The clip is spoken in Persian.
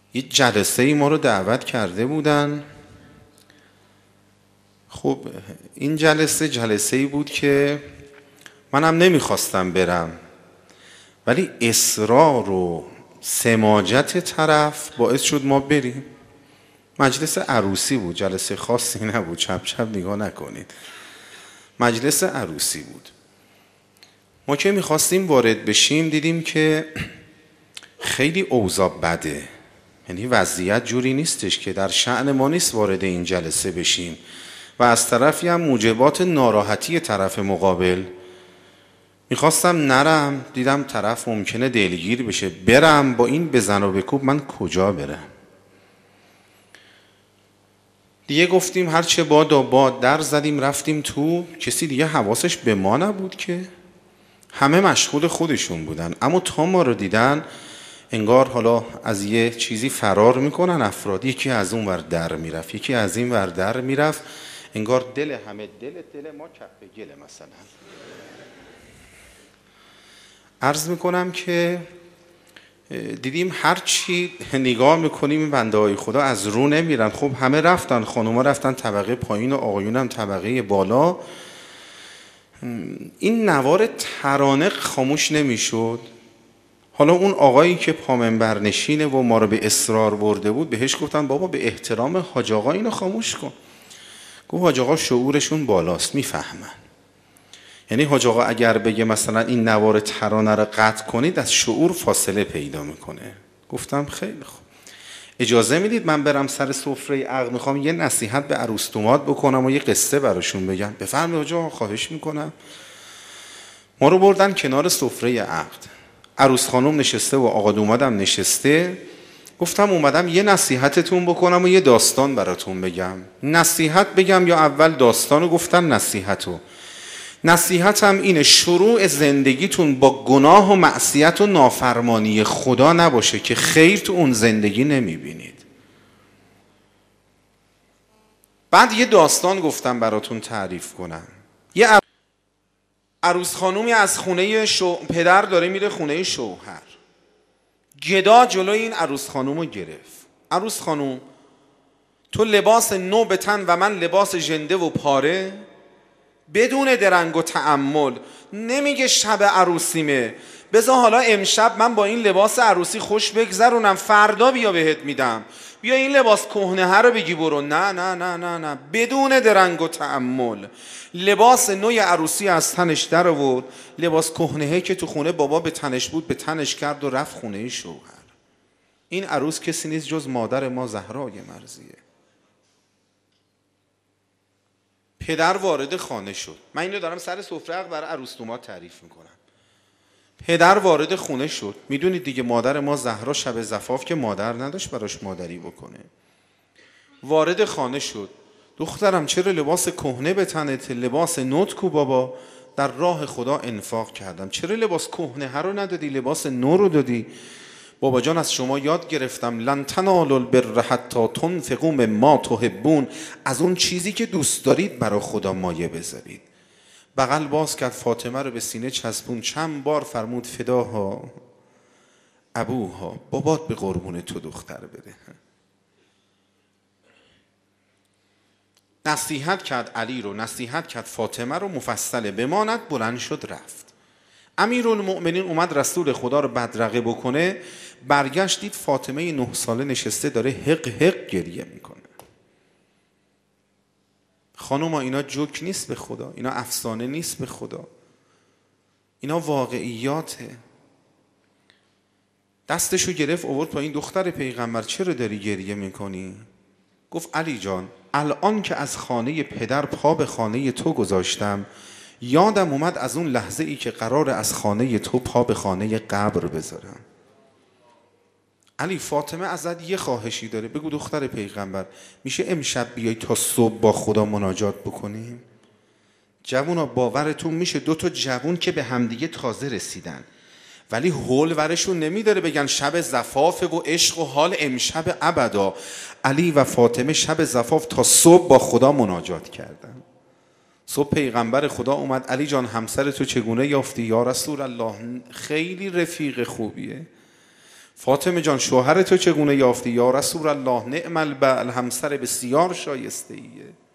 یه جلسه ای ما رو دعوت کرده بودن. خب این جلسه ای بود که منم نمیخواستم برم، ولی اصرار و سماجت طرف باعث شد ما بریم. مجلس عروسی بود، جلسه خاصی نبود، چپ چپ نگاه نکنید. مجلس عروسی بود. ما که میخواستیم وارد بشیم دیدیم که خیلی اوضاع بده، یعنی وضعیت جوری نیستش که در شأن ما نیست وارد این جلسه بشیم و از طرفی هم موجبات ناراحتی طرف مقابل. میخواستم نرم، دیدم طرف ممکنه دلگیر بشه، برم با این بزن و بکوب من کجا برم. دیگه گفتیم هرچه باد در زدیم رفتیم تو. کسی دیگه حواسش به ما نبود که همه مشغول خودشون بودن، اما تا ما رو دیدن انگار حالا از یه چیزی فرار میکنن افراد، یکی از اون ور در میرفت، یکی از این ور در میرفت، انگار دل همه دل ما کف گله. مثلا عرض میکنم که دیدیم هرچی نگاه میکنیم این بنده های خدا از رو نمیرن. خب همه رفتن، خانوما رفتن طبقه پایین و آقایون هم طبقه بالا. این نوار ترانه خاموش نمیشد. حالا اون آقایی که پامنبر نشینه و ما رو به اصرار برده بود، بهش گفتن بابا به احترام حاج آقا اینو خاموش کن. گفت حاج آقا شعورشون بالاست، میفهمن. یعنی حاج آقا اگر بگه مثلا این نوار ترانه رو قطع کنید از شعور فاصله پیدا میکنه. گفتم خیلی خوب، اجازه میدید من برم سر سفره عقد، میخوام یه نصیحت به عروس‌دوماد بکنم و یه قصه براشون بگم. بفرمایید حاج آقا، خواهش میکنم. ما رو بردن کنار سفره عقد، عروس خانم نشسته و آقا دومادم نشسته. گفتم اومدم یه نصیحتتون بکنم و یه داستان براتون بگم. نصیحت بگم یا اول داستانو؟ گفتم نصیحتو. نصیحتم اینه شروع زندگیتون با گناه و معصیت و نافرمانی خدا نباشه که خیر تو اون زندگی نمیبینید. بعد یه داستان گفتم براتون تعریف کنم. یه عروس خانومی از خونه پدر داره میره خونه شوهر. گدا جلوی این عروس خانومو گرفت. عروس خانوم تو لباس نو به تن و من لباس ژنده و پاره، بدون درنگ و تأمل. نمیگه شب عروسیمه، بذار حالا امشب من با این لباس عروسی خوش بگذرونم، فردا بیا بهت میدم، بیا این لباس کهنه رو بگی برو. نه نه نه نه نه، بدون درنگ و تأمل لباس نوی عروسی از تنش در آورد، لباس کهنه که تو خونه بابا به تنش بود به تنش کرد و رفت خونه شوهر. این عروس کسی نیست جز مادر ما زهرای مرضیه. پدر وارد خانه شد. من اینو دارم سر سفره عقد برای عروس‌دوماد تعریف میکنم. پدر وارد خونه شد. میدونید دیگه مادر ما زهرا شب زفاف که مادر نداشت براش مادری بکنه. وارد خانه شد. دخترم چرا لباس کهنه به تنت؟ لباس نوت کو بابا؟ در راه خدا انفاق کردم. چرا لباس کهنه رو ندادی، لباس نو رو دادی؟ بابا جان از شما یاد گرفتم لن تنالوا البر حتی تنفقوا مما تحبون، از اون چیزی که دوست دارید برای خدا مایه بذارید. بغل باز کرد، فاطمه رو به سینه چسبون، چند بار فرمود فداها ابوها، بابات به قربون تو دختر بده. نصیحت کرد علی رو، نصیحت کرد فاطمه رو، مفصله بماند. بلند شد رفت. امیرالمؤمنین اومد رسول خدا رو بدرقه بکنه، برگشت دید فاطمه 9 ساله نشسته داره حق حق گریه میکنه. خانوما اینا جوک نیست به خدا، اینا افسانه نیست به خدا، اینا واقعیاته. دستشو گرفت آورد پایین. دختر پیغمبر چرا داری گریه میکنی؟ گفت علی جان الان که از خانه پدر پا به خانه تو گذاشتم، یادم اومد از اون لحظه ای که قراره از خانه تو پا به خانه قبر بذارم. علی فاطمه ازت یه خواهشی داره، بگو دختر پیغمبر میشه امشب بیای تا صبح با خدا مناجات بکنیم؟ جوونا باورتون میشه 2 تا جوون که به همدیگه تازه رسیدن ولی حول ورشون نمیداره بگن شب زفافه و عشق و حال امشب ابدا. علی و فاطمه شب زفاف تا صبح با خدا مناجات کردن. صبح پیغمبر خدا اومد، علی جان همسر تو چگونه یافتی؟ یا رسول الله خیلی رفیق خوبیه. فاطمه جان شوهر تو چگونه یافتی؟ یا رسول الله نعم البعل، همسر بسیار شایسته ایه.